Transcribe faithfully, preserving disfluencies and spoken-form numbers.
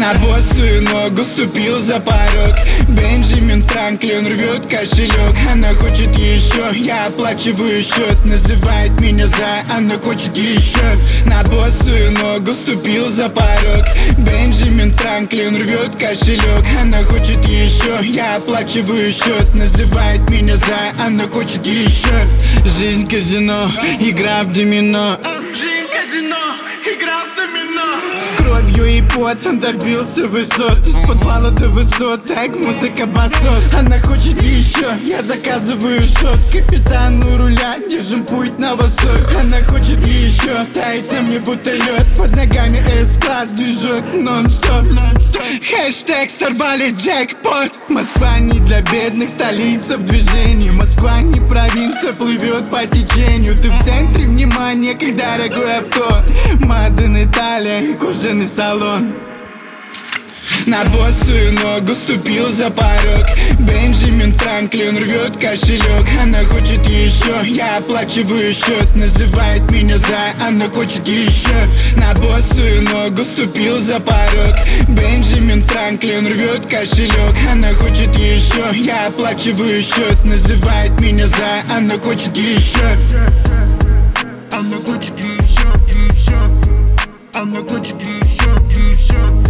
На босую ногу ступил за порог. Бенджамин Франклин рвет кошелек. Она хочет еще, я оплачиваю счет. Называет меня за, она хочет еще. На босую ногу ступил за порог. Бенджамин Франклин рвет кошелек. Она хочет еще, я оплачиваю счет. Называет меня за, она хочет еще. Жизнь казино, игра в домино. Жизнь казино, игра в домино. Кровью и потом добился высот. Из подвала до высот, так музыка басот. Она хочет еще, я заказываю шот. Капитан у руля, держим путь на восток. Она хочет еще, тает на мне будто лед. Под ногами С-класс, движок нон-стоп. Хэштег сорвали джекпот. Москва не для бедных, столица в движении. Москва не провинция, плывет по течению. Ты в центре внимания, как дорогое авто. Маден Италия, кожаный салон. На босую ногу ступил за порог. Бенджамин Франклин рвет кошелек. Она хочет еще, я оплачиваю счет. Называет меня за, она хочет еще. На босую ногу ступил за порог. Бенджамин Франклин рвет кошелек. Она хочет еще, я оплачиваю счет. Называет меня за, она хочет еще. Она хочет еще, еще. Она хочет еще, еще.